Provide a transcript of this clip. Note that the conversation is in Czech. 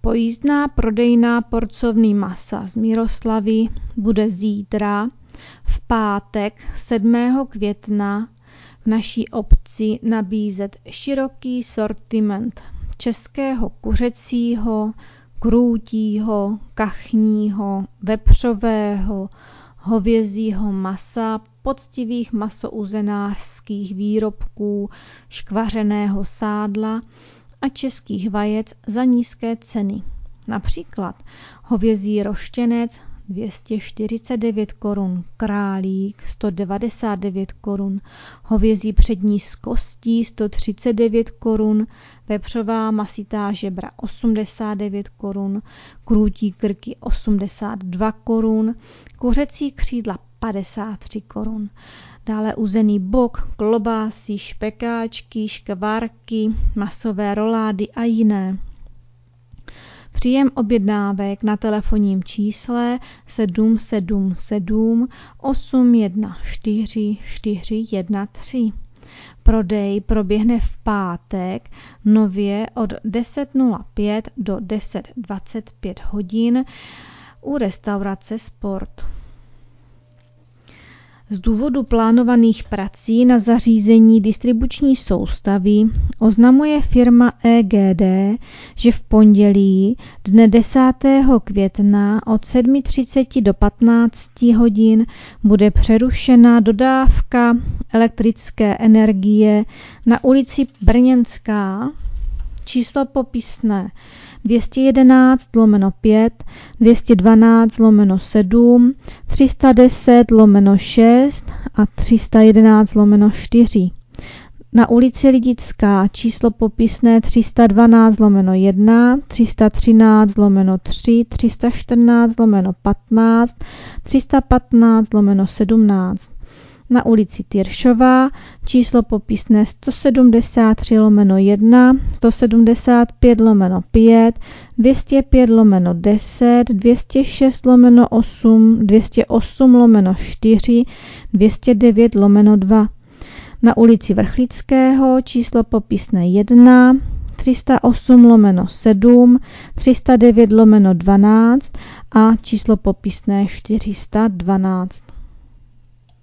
Pojízdná prodejna porcovny masa z Miroslavy bude zítra v pátek 7. května v naší obci nabízet široký sortiment českého kuřecího, krůtího, kachního, vepřového, hovězího masa, poctivých masouzenářských výrobků, škvařeného sádla a českých vajec za nízké ceny. Například hovězí roštěnec 249 korun, králík 199 korun, hovězí přední s kostí 139 korun, vepřová masitá žebra 89 korun, krůtí krky 82 korun, kuřecí křídla 53 korun. Dále uzený bok, klobásy, špekáčky, škvárky, masové rolády a jiné. Příjem objednávek na telefonním čísle 777 814 413. Prodej proběhne v pátek nově od 10:05 do 10:25 hodin u restaurace Sport. Z důvodu plánovaných prací na zařízení distribuční soustavy oznamuje firma EGD, že v pondělí dne 10. května od 7:30 do 15 hodin bude přerušena dodávka elektrické energie na ulici Brněnská, číslo popisné 211/5, 212/7, 310/6 a 311/4. Na ulici Lidická číslo popisné 312/1, 313/3, 314/15, 315/17. Na ulici Tyršová číslo popisné 173/1, 175/5, 205/10, 206/8, 208/4, 209/2. Na ulici Vrchlického číslo popisné 1, 308/7, 309/12 a číslo popisné 412.